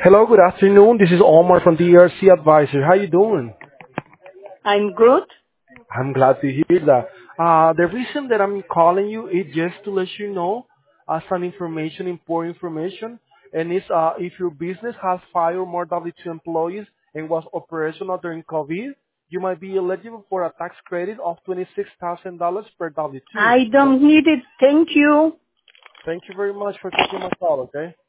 Hello, good afternoon. This is Omar from the ERC Advisor. How you doing? I'm good. I'm glad to hear that. The reason that I'm calling you is just to let you know some information, important information, and it's if your business has 5 or more W-2 employees and was operational during COVID, you might be eligible for a tax credit of $26,000 per W-2. I don't need it. Thank you. Thank you very much for taking my call, okay?